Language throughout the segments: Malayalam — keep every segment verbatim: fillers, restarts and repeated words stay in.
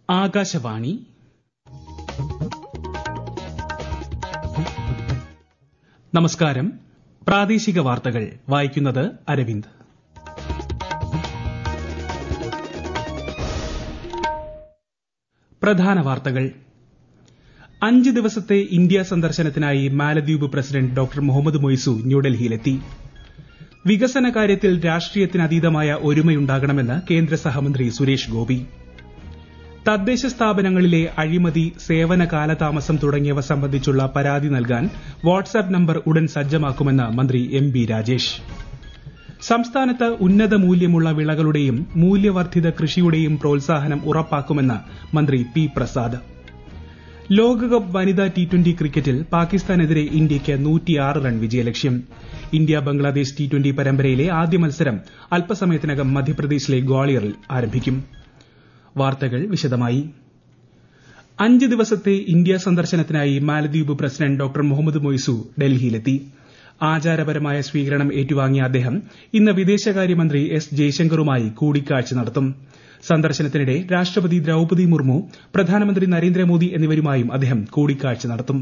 ആകാശവാണി നമസ്കാരം. പ്രാദേശിക വാർത്തകൾ വായിക്കുന്നത് അരവിന്ദ്. പ്രധാന വാർത്തകൾ. അഞ്ച് ദിവസത്തെ ഇന്ത്യ സന്ദർശനത്തിനായി മാലദ്വീപ് പ്രസിഡന്റ് ഡോക്ടർ മുഹമ്മദ് മൊയ്സു ന്യൂഡൽഹിയിലെത്തി. വികസന കാര്യത്തിൽ രാഷ്ട്രീയത്തിനതീതമായ ഒരുമയുണ്ടാകണമെന്ന് കേന്ദ്ര സഹമന്ത്രി സുരേഷ് ഗോപി. തദ്ദേശ സ്ഥാപനങ്ങളിലെ അഴിമതി, സേവന കാലതാമസം തുടങ്ങിയവ സംബന്ധിച്ചുള്ള പരാതി നൽകാൻ വാട്സ്ആപ്പ് നമ്പർ ഉടൻ സജ്ജമാക്കുമെന്ന് മന്ത്രി എം ബി രാജേഷ്. സംസ്ഥാനത്ത് ഉന്നത മൂല്യമുള്ള വിളകളുടെയും മൂല്യവർദ്ധിത കൃഷിയുടെയും പ്രോത്സാഹനം ഉറപ്പാക്കുമെന്ന് മന്ത്രി പി പ്രസാദ്. ലോകകപ്പ് വനിതാ ടി ട്വന്റി ക്രിക്കറ്റിൽ പാകിസ്ഥാനെതിരെ ഇന്ത്യയ്ക്ക് നൂറ്റിയാറ് റൺ വിജയലക്ഷ്യം. ഇന്ത്യ ബംഗ്ലാദേശ് ടി ട്വന്റി പരമ്പരയിലെ ആദ്യ മത്സരം അല്പസമയത്തിനകം മധ്യപ്രദേശിലെ ഗ്വാളിയറിൽ ആരംഭിക്കും. വാർത്തകൾ വിശദമായി. അഞ്ച് ദിവസത്തെ ഇന്ത്യ സന്ദർശനത്തിനായി മാലദ്വീപ് പ്രസിഡന്റ് ഡോക്ടർ മുഹമ്മദ് മൊയ്സു ഡൽഹിയിലെത്തി. ആചാരപരമായ സ്വീകരണം ഏറ്റുവാങ്ങിയ അദ്ദേഹം ഇന്ന് വിദേശകാര്യമന്ത്രി എസ് ജയശങ്കറുമായി കൂടിക്കാഴ്ച നടത്തും. സന്ദർശനത്തിനിടെ രാഷ്ട്രപതി ദ്രൌപദി മുർമു, പ്രധാനമന്ത്രി നരേന്ദ്രമോദി എന്നിവരുമായും അദ്ദേഹം കൂടിക്കാഴ്ച നടത്തും.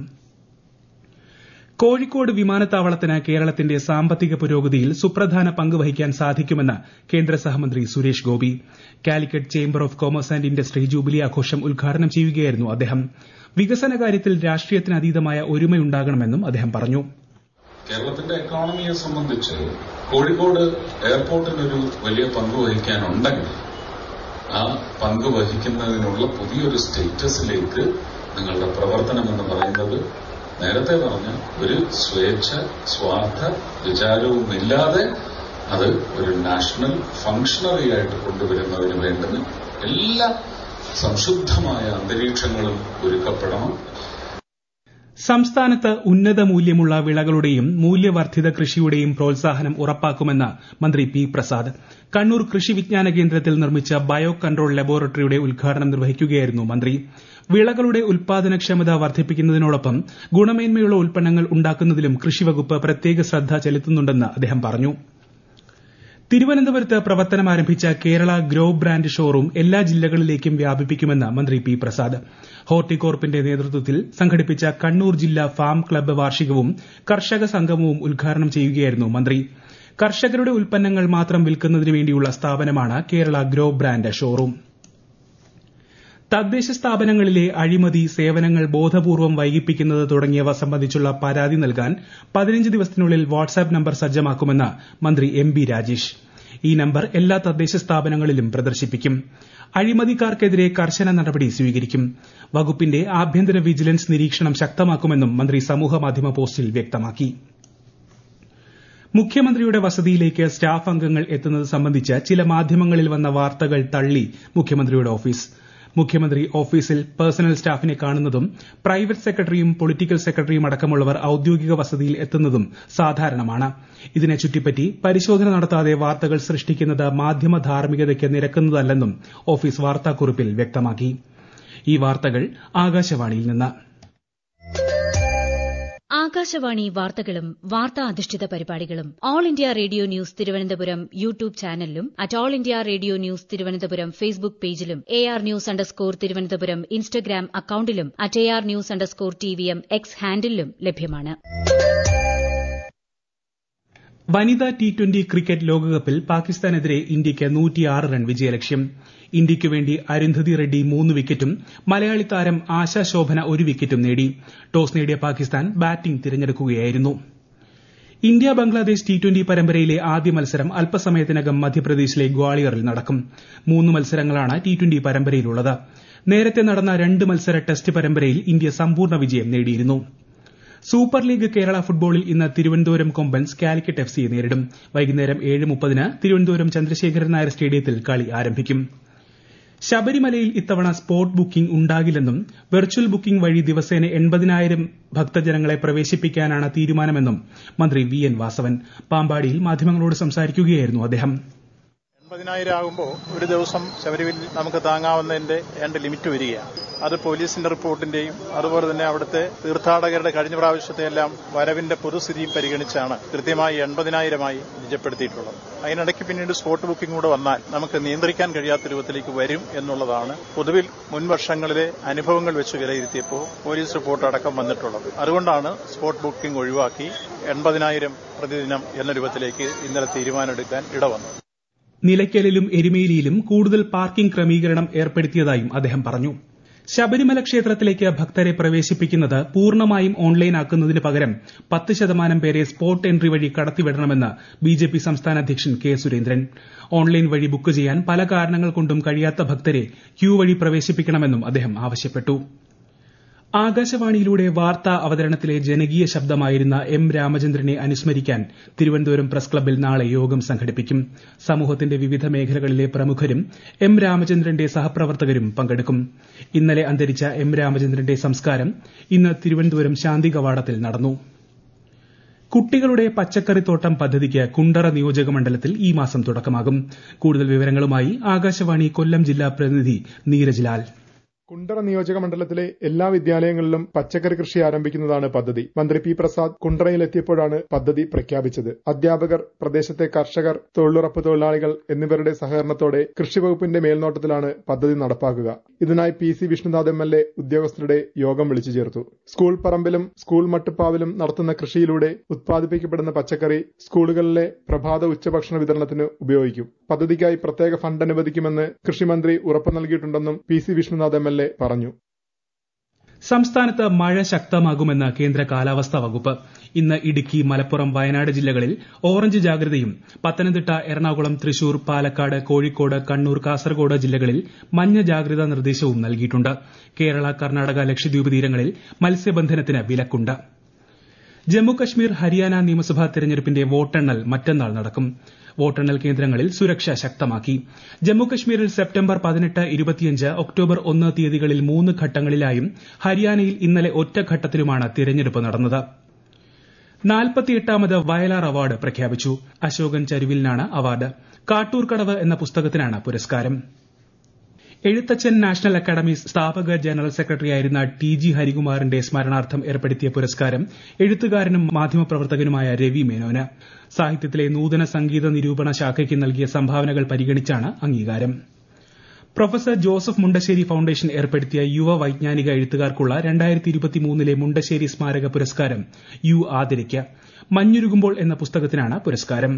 കോഴിക്കോട് വിമാനത്താവളത്തിന് കേരളത്തിന്റെ സാമ്പത്തിക പുരോഗതിയിൽ സുപ്രധാന പങ്ക് വഹിക്കാൻ സാധിക്കുമെന്ന് കേന്ദ്ര സഹമന്ത്രി Suresh Gopi. Calicut chamber of commerce and industry jubilee ആഘോഷം ഉദ്ഘാടനം ചെയ്യുകയായിരുന്നു അദ്ദേഹം. വികസന കാര്യത്തിൽ രാഷ്ട്രീയത്തിനതീതമായ ഒരുമയുണ്ടാകണമെന്നും അദ്ദേഹം പറഞ്ഞു. കേരളത്തിന്റെ എക്കോണമിയെ സംബന്ധിച്ച് കോഴിക്കോട് എയർപോർട്ടിനൊരു വലിയ പങ്ക് വഹിക്കാനുണ്ടെങ്കിൽ ആ പങ്ക് വഹിക്കുന്നതിനുള്ള പുതിയൊരു സ്റ്റേറ്റസിലേക്ക് നിങ്ങളുടെ പ്രവർത്തനം എന്ന് പറയുന്നത് നേരത്തെ പറഞ്ഞ ഒരു സ്വേച്ഛ സ്വാർത്ഥ വിചാരവുമില്ലാതെ അത് ഒരു നാഷണൽ ഫംഗ്ഷണറി ആയിട്ട് കൊണ്ടുവരുന്നതിന് വേണ്ടുന്ന എല്ലാ സംശുദ്ധമായ അന്തരീക്ഷങ്ങളും ഒരുക്കപ്പെടണം. സംസ്ഥാനത്ത് ഉന്നത മൂല്യമുള്ള വിളകളുടെയും മൂല്യവർദ്ധിത കൃഷിയുടെയും പ്രോത്സാഹനം ഉറപ്പാക്കുമെന്ന് മന്ത്രി പി പ്രസാദ്. കണ്ണൂർ കൃഷി വിജ്ഞാന കേന്ദ്രത്തിൽ നിർമ്മിച്ച ബയോ കൺട്രോൾ ലബോറട്ടറിയുടെ ഉദ്ഘാടനം നിർവഹിക്കുകയായിരുന്നു മന്ത്രി. വിളകളുടെ ഉൽപാദനക്ഷമത വർദ്ധിപ്പിക്കുന്നതിനോടൊപ്പം ഗുണമേന്മയുള്ള ഉൽപ്പന്നങ്ങൾ ഉണ്ടാക്കുന്നതിലും കൃഷിവകുപ്പ് പ്രത്യേക ശ്രദ്ധ ചെലുത്തുന്നുണ്ടെന്ന് അദ്ദേഹം പറഞ്ഞു. തിരുവനന്തപുരത്ത് പ്രവർത്തനം ആരംഭിച്ച കേരള ഗ്രോ ബ്രാൻഡ് ഷോറൂം എല്ലാ ജില്ലകളിലേക്കും വ്യാപിപ്പിക്കുമെന്ന് മന്ത്രി പി പ്രസാദ്. ഹോർട്ടികോർപ്പിന്റെ നേതൃത്വത്തിൽ സംഘടിപ്പിച്ച കണ്ണൂർ ജില്ലാ ഫാം ക്ലബ്ബ് വാർഷികവും കർഷക സംഗമവും ഉദ്ഘാടനം ചെയ്യുകയായിരുന്നു മന്ത്രി. കർഷകരുടെ ഉൽപ്പന്നങ്ങൾ മാത്രം വിൽക്കുന്നതിന് വേണ്ടിയുള്ള സ്ഥാപനമാണ് കേരള ഗ്രോ ബ്രാൻഡ് ഷോറൂം. തദ്ദേശ സ്ഥാപനങ്ങളിലെ അഴിമതി, സേവനങ്ങൾ ബോധപൂർവം വൈകിപ്പിക്കുന്നത് തുടങ്ങിയവ സംബന്ധിച്ചുള്ള പരാതി നൽകാൻ പതിനഞ്ച് ദിവസത്തിനുള്ളിൽ വാട്സ്ആപ്പ് നമ്പർ സജ്ജമാക്കുമെന്ന് മന്ത്രി എം ബി രാജേഷ്. ഈ നമ്പർ എല്ലാ തദ്ദേശ സ്ഥാപനങ്ങളിലും പ്രദർശിപ്പിക്കും. അഴിമതിക്കാർക്കെതിരെ കർശന നടപടി സ്വീകരിക്കും. വകുപ്പിന്റെ ആഭ്യന്തര വിജിലൻസ് നിരീക്ഷണം ശക്തമാക്കുമെന്നും മന്ത്രി സമൂഹമാധ്യമ പോസ്റ്റിൽ വ്യക്തമാക്കി. മുഖ്യമന്ത്രിയുടെ വസതിയിലേക്ക് സ്റ്റാഫ് അംഗങ്ങൾ എത്തുന്നത് സംബന്ധിച്ച് ചില മാധ്യമങ്ങളിൽ വന്ന വാർത്തകൾ തള്ളി മുഖ്യമന്ത്രിയുടെ ഓഫീസ്. മുഖ്യമന്ത്രി ഓഫീസിൽ പേഴ്സണൽ സ്റ്റാഫിനെ കാണുന്നതും പ്രൈവറ്റ് സെക്രട്ടറിയും പൊളിറ്റിക്കൽ സെക്രട്ടറിയും അടക്കമുള്ളവർ ഔദ്യോഗിക വസതിയിൽ എത്തുന്നതും സാധാരണമാണ്. ഇതിനെ ചുറ്റിപ്പറ്റി പരിശോധന നടത്താതെ വാർത്തകൾ സൃഷ്ടിക്കുന്നത് മാധ്യമ ധാർമ്മികതയ്ക്ക് നിരക്കുന്നതല്ലെന്നും ഓഫീസ് വാർത്താക്കുറിപ്പിൽ വ്യക്തമാക്കി. ഈ വാർത്തകൾ ആകാശവാണിയിൽ നിന്ന്. ആകാശവാണി വാർത്തകളും വാർത്താ അധിഷ്ഠിത പരിപാടികളും all India radio news Thiruvananthapuram YouTube ചാനലിലും at all India radio news Thiruvananthapuram Facebook പേജിലും A R news underscore Thiruvananthapuram Instagram അക്കൌണ്ടിലും at A R news underscore T V M X ഹാൻഡിലും ലഭ്യമാണ്. വനിതാ ടി ട്വന്റി ക്രിക്കറ്റ് ലോകകപ്പിൽ പാകിസ്ഥാനെതിരെ ഇന്ത്യയ്ക്ക് നൂറ്റിയാറ് റൺ വിജയലക്ഷ്യം. ഇന്ത്യയ്ക്കു വേണ്ടി അരുന്ധതി റെഡ്ഡി മൂന്ന് വിക്കറ്റും മലയാളി താരം ആശാ ശോഭന ഒരു വിക്കറ്റും നേടി. ടോസ് നേടിയ പാകിസ്ഥാൻ ബാറ്റിംഗ് തിരഞ്ഞെടുക്കുകയായിരുന്നു. ഇന്ത്യ ബംഗ്ലാദേശ് ടി ട്വന്റി പരമ്പരയിലെ ആദ്യ മത്സരം അല്പസമയത്തിനകം മധ്യപ്രദേശിലെ ഗ്വാളിയറിൽ നടക്കും. മൂന്ന് മത്സരങ്ങളാണ് ടി ട്വന്റി പരമ്പരയിലുള്ളത്. നേരത്തെ നടന്ന രണ്ട് മത്സര ടെസ്റ്റ് പരമ്പരയിൽ ഇന്ത്യ സമ്പൂർണ്ണ വിജയം നേടിയിരുന്നു. സൂപ്പർ ലീഗ് കേരള ഫുട്ബോളിൽ ഇന്ന് തിരുവനന്തപുരം കൊമ്പൻസ് കാലിക്കറ്റ് എഫ് സിയെ നേരിടും. വൈകുന്നേരം ഏഴ് മുപ്പതിന് തിരുവനന്തപുരം ചന്ദ്രശേഖരൻ നായർ സ്റ്റേഡിയത്തിൽ കളി ആരംഭിക്കും. ശബരിമലയിൽ ഇത്തവണ സ്പോട്ട് ബുക്കിംഗ് ഉണ്ടാകില്ലെന്നും വെർച്വൽ ബുക്കിംഗ് വഴി ദിവസേന എൺപതിനായിരം ഭക്തജനങ്ങളെ പ്രവേശിപ്പിക്കാനാണ് തീരുമാനമെന്നും മന്ത്രി വി എൻ വാസവൻ പാമ്പാടിയിൽ മാധ്യമങ്ങളോട് സംസാരിക്കുകയായിരുന്നു അദ്ദേഹം. എൺപതിനായിരം ആകുമ്പോൾ ഒരു ദിവസം ശബരിമലയിൽ നമുക്ക് താങ്ങാവുന്നതിന്റെ രണ്ട് ലിമിറ്റ് വരികയാണ്. അത് പോലീസിന്റെ റിപ്പോർട്ടിന്റെയും അതുപോലെ തന്നെ അവിടുത്തെ തീർത്ഥാടകരുടെ കഴിഞ്ഞ പ്രാവശ്യത്തെ എല്ലാം വരവിന്റെ പൊതുസ്ഥിതിയും പരിഗണിച്ചാണ് കൃത്യമായി എൺപതിനായിരമായി നിജപ്പെടുത്തിയിട്ടുള്ളത്. അതിനിടയ്ക്ക് പിന്നീട് സ്പോട്ട് ബുക്കിംഗ് കൂടെ വന്നാൽ നമുക്ക് നിയന്ത്രിക്കാൻ കഴിയാത്ത രൂപത്തിലേക്ക് വരും എന്നുള്ളതാണ് പൊതുവിൽ മുൻ വർഷങ്ങളിലെ അനുഭവങ്ങൾ വെച്ച് വിലയിരുത്തിയപ്പോൾ പോലീസ് റിപ്പോർട്ട് അടക്കം വന്നിട്ടുള്ളത്. അതുകൊണ്ടാണ് സ്പോട്ട് ബുക്കിംഗ് ഒഴിവാക്കി എൺപതിനായിരം പ്രതിദിനം എന്ന രൂപത്തിലേക്ക് ഇന്നലെ തീരുമാനമെടുക്കാൻ ഇടവന്നത്. നിലയ്ക്കലിലും എരുമേലിയിലും കൂടുതൽ പാർക്കിംഗ് ക്രമീകരണം ഏർപ്പെടുത്തിയതായും അദ്ദേഹം പറഞ്ഞു. ശബരിമല ക്ഷേത്രത്തിലേക്ക് ഭക്തരെ പ്രവേശിപ്പിക്കുന്നത് പൂർണ്ണമായും ഓൺലൈനാക്കുന്നതിന് പകരം പത്ത് ശതമാനം പേരെ സ്പോട്ട് എൻട്രി വഴി കടത്തിവിടണമെന്ന് ബിജെപി സംസ്ഥാന അധ്യക്ഷൻ കെ സുരേന്ദ്രൻ. ഓൺലൈൻ വഴി ബുക്ക് ചെയ്യാൻ പല കാരണങ്ങൾ കൊണ്ടും കഴിയാത്ത ഭക്തരെ ക്യൂ വഴി പ്രവേശിപ്പിക്കണമെന്നും അദ്ദേഹം ആവശ്യപ്പെട്ടു. ആകാശവാണിയിലൂടെ വാർത്താ അവതരണത്തിലെ ജനകീയ ശബ്ദമായിരുന്ന എം രാമചന്ദ്രനെ അനുസ്മരിക്കാൻ തിരുവനന്തപുരം പ്രസ് ക്ലബ്ബിൽ നാളെ യോഗം സംഘടിപ്പിക്കും. സമൂഹത്തിന്റെ വിവിധ മേഖലകളിലെ പ്രമുഖരും എം രാമചന്ദ്രന്റെ സഹപ്രവർത്തകരും പങ്കെടുക്കും. ഇന്നലെ അന്തരിച്ച എം രാമചന്ദ്രന്റെ സംസ്കാരം ഇന്ന് തിരുവനന്തപുരം ശാന്തി കവാടത്തിൽ നടന്നു. കുട്ടികളുടെ പച്ചക്കറിത്തോട്ടം പദ്ധതിക്ക് കുണ്ടറ നിയോജക മണ്ഡലത്തിൽ ഈ മാസം തുടക്കമാകും. കൂടുതൽ വിവരങ്ങളുമായി ആകാശവാണി കൊല്ലം ജില്ലാ പ്രതിനിധി നീരജ് ലാൽ. കുണ്ടറ നിയോജക മണ്ഡലത്തിലെ എല്ലാ വിദ്യാലയങ്ങളിലും പച്ചക്കറി കൃഷി ആരംഭിക്കുന്നതാണ് പദ്ധതി. മന്ത്രി പി പ്രസാദ് കുണ്ടറയിലെത്തിയപ്പോഴാണ് പദ്ധതി പ്രഖ്യാപിച്ചത്. അധ്യാപകർ, പ്രദേശത്തെ കർഷകർ, തൊഴിലുറപ്പ് തൊഴിലാളികൾ എന്നിവരുടെ സഹകരണത്തോടെ കൃഷിവകുപ്പിന്റെ മേൽനോട്ടത്തിലാണ് പദ്ധതി നടപ്പാക്കുക. ഇതിനായി P C Vishnunath M L A ഉദ്യോഗസ്ഥരുടെ യോഗം വിളിച്ചു ചേർത്തു. സ്കൂൾ പറമ്പിലും സ്കൂൾ മട്ടുപ്പാവിലും നടത്തുന്ന കൃഷിയിലൂടെ ഉത്പാദിപ്പിക്കപ്പെടുന്ന പച്ചക്കറി സ്കൂളുകളിലെ പ്രഭാത ഉച്ചഭക്ഷണ വിതരണത്തിന് ഉപയോഗിക്കും. പദ്ധതിക്കായി പ്രത്യേക ഫണ്ട് അനുവദിക്കുമെന്ന് കൃഷിമന്ത്രി ഉറപ്പു നൽകിയിട്ടുണ്ടെന്നും P C Vishnunath M L A പറഞ്ഞു. സംസ്ഥാനത്ത് മഴ ശക്തമാകുമെന്ന് കേന്ദ്ര കാലാവസ്ഥാ വകുപ്പ്. ഇന്ന് ഇടുക്കി, മലപ്പുറം, വയനാട് ജില്ലകളിൽ ഓറഞ്ച് ജാഗ്രതയും പത്തനംതിട്ട, എറണാകുളം, തൃശൂർ, പാലക്കാട്, കോഴിക്കോട്, കണ്ണൂർ, കാസർഗോഡ് ജില്ലകളിൽ മഞ്ഞ ജാഗ്രതാ നിർദ്ദേശവും നൽകിയിട്ടുണ്ട്. കേരള, കർണാടക, ലക്ഷദ്വീപ് തീരങ്ങളിൽ മത്സ്യബന്ധനത്തിന് വിലക്കുണ്ട്. ജമ്മുകശ്മീർ, ഹരിയാന നിയമസഭാ തെരഞ്ഞെടുപ്പിന്റെ വോട്ടെണ്ണൽ മറ്റന്നാൾ നടക്കും. വോട്ടെണ്ണൽ കേന്ദ്രങ്ങളിൽ സുരക്ഷ ശക്തമാക്കി. ജമ്മുകശ്മീരിൽ സെപ്റ്റംബർ പതിനെട്ട്, ഇരുപത്തിയഞ്ച്, ഒക്ടോബർ ഒന്ന് തീയതികളിൽ മൂന്ന് ഘട്ടങ്ങളിലായും ഹരിയാനയിൽ ഇന്നലെ ഒറ്റഘട്ടത്തിലുമാണ് തിരഞ്ഞെടുപ്പ് നടന്നത്. നാൽപ്പത്തിയെട്ടാമത് വയലാർ അവാർഡ് പ്രഖ്യാപിച്ചു. അശോകൻ ചരുവിലിനാണ് അവാർഡ്. കാട്ടൂർക്കടവ് എന്ന പുസ്തകത്തിനാണ് പുരസ്കാരം. എഴുത്തച്ഛൻ നാഷണൽ അക്കാദമി സ്ഥാപക ജനറൽ സെക്രട്ടറിയായിരുന്ന ടി ജി ഹരികുമാറിന്റെ സ്മരണാർത്ഥം ഏർപ്പെടുത്തിയ പുരസ്കാരം എഴുത്തുകാരനും മാധ്യമപ്രവർത്തകനുമായ രവി മേനോന്. സാഹിത്യത്തിലെ നൂതന സംഗീത നിരൂപണ ശാഖയ്ക്ക് നൽകിയ സംഭാവനകൾ പരിഗണിച്ചാണ് അംഗീകാരം. പ്രൊഫസർ ജോസഫ് മുണ്ടശ്ശേരി ഫൌണ്ടേഷൻ ഏർപ്പെടുത്തിയ യുവ വൈജ്ഞാനിക എഴുത്തുകാർക്കുള്ള രണ്ടായിരത്തി ഇരുപത്തിമൂന്നിലെ മുണ്ടശ്ശേരി സ്മാരക പുരസ്കാരം യു ആതിരയ്ക്ക്. മഞ്ഞുരുകുമ്പോൾ എന്ന പുസ്തകത്തിനാണ് പുരസ്കാരം.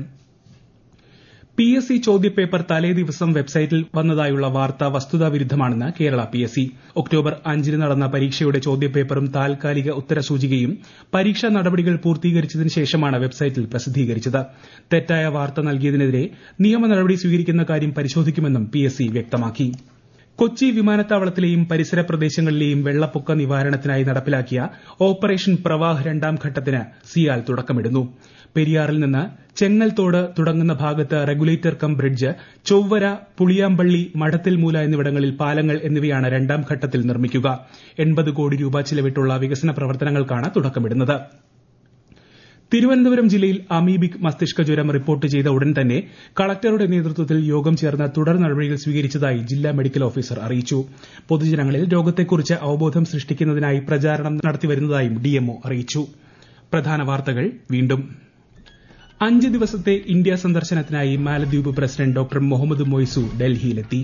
പി എസ് സി ചോദ്യപേപ്പർ തലേ ദിവസം വെബ്സൈറ്റിൽ വന്നതായുള്ള വാർത്ത വസ്തുതാവിരുദ്ധമാണെന്ന് Kerala P S C. October അഞ്ചിന് നടന്ന പരീക്ഷയുടെ ചോദ്യപേപ്പറും താൽക്കാലിക ഉത്തരസൂചികയും പരീക്ഷാ നടപടികൾ പൂർത്തീകരിച്ചതിന് ശേഷമാണ് വെബ്സൈറ്റിൽ പ്രസിദ്ധീകരിച്ചത്. തെറ്റായ വാർത്ത നൽകിയതിനെതിരെ നിയമ നടപടി സ്വീകരിക്കുന്ന കാര്യം പരിശോധിക്കുമെന്നും പി എസ് സി വ്യക്തമാക്കി. കൊച്ചി വിമാനത്താവളത്തിലെയും പരിസര പ്രദേശങ്ങളിലെയും വെള്ളപ്പൊക്ക നിവാരണത്തിനായി നടപ്പിലാക്കിയ ഓപ്പറേഷൻ പ്രവാഹ് രണ്ടാം ഘട്ടത്തിന് സിയാൽ തുടക്കമിടുന്നു. പെരിയാറിൽ നിന്ന് ചെങ്ങൽത്തോട് തുടങ്ങുന്ന ഭാഗത്ത് regulator cum bridge, Chowara, Puliyampilly, Madathilmoola എന്നിവിടങ്ങളിൽ പാലങ്ങൾ എന്നിവയാണ് രണ്ടാം ഘട്ടത്തിൽ നിർമ്മിക്കുക. എൺപത് കോടി രൂപ ചിലവിട്ടുള്ള വികസന പ്രവർത്തനങ്ങൾക്കാണ് തുടക്കമിടുന്നത്. തിരുവനന്തപുരം ജില്ലയിൽ അമീബിക് മസ്തിഷ്ക ജ്വരം റിപ്പോർട്ട് ചെയ്ത ഉടൻ തന്നെ കളക്ടറുടെ നേതൃത്വത്തിൽ യോഗം ചേർന്ന് തുടർ നടപടികൾ സ്വീകരിച്ചതായി ജില്ലാ മെഡിക്കൽ ഓഫീസർ അറിയിച്ചു. പൊതുജനങ്ങളിൽ രോഗത്തെക്കുറിച്ച് അവബോധം സൃഷ്ടിക്കുന്നതിനായി പ്രചാരണം നടത്തിവരുന്നതായും ഡിഎംഒ അറിയിച്ചു. പ്രധാന വാർത്തകൾ വീണ്ടും. അഞ്ച് ദിവസത്തെ ഇന്ത്യ സന്ദർശനത്തിനായി മാലദ്വീപ് പ്രസിഡന്റ് ഡോക്ടർ മുഹമ്മദ് മൊയ്സു ഡൽഹിയിലെത്തി.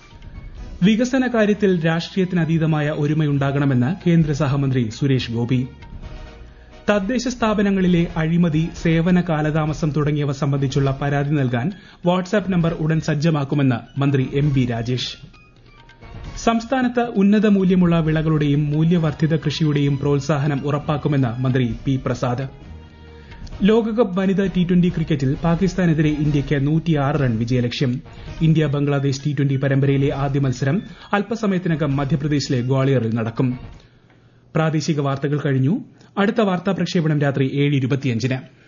വികസന കാര്യത്തിൽ രാഷ്ട്രീയത്തിനതീതമായ ഒരുമയുണ്ടാകണമെന്ന് കേന്ദ്ര സഹമന്ത്രി സുരേഷ് ഗോപി. തദ്ദേശ സ്ഥാപനങ്ങളിലെ അഴിമതി, സേവന കാലതാമസം തുടങ്ങിയവ സംബന്ധിച്ചുള്ള പരാതി നൽകാൻ വാട്സ്ആപ്പ് നമ്പർ ഉടൻ സജ്ജമാക്കുമെന്ന് മന്ത്രി എം ബി രാജേഷ്. സംസ്ഥാനത്ത് ഉന്നത മൂല്യമുള്ള വിളകളുടെയും മൂല്യവർദ്ധിത കൃഷിയുടെയും പ്രോത്സാഹനം ഉറപ്പാക്കുമെന്ന് മന്ത്രി പി പ്രസാദ്. ലോകകപ്പ് വനിതാ ടി ട്വന്റി ക്രിക്കറ്റിൽ പാകിസ്ഥാനെതിരെ ഇന്ത്യയ്ക്ക് നൂറ്റിയാറ് റൺ വിജയലക്ഷ്യം. ഇന്ത്യ ബംഗ്ലാദേശ് ടി ട്വന്റി പരമ്പരയിലെ ആദ്യ മത്സരം അല്പസമയത്തിനകം മധ്യപ്രദേശിലെ ഗ്വാളിയറിൽ നടക്കും. പ്രാദേശിക വാർത്തകൾ കഴിഞ്ഞു. അടുത്ത വാർത്താ പ്രക്ഷേപണം രാത്രി ഏഴ് ഇരുപത്തിയഞ്ചിന്.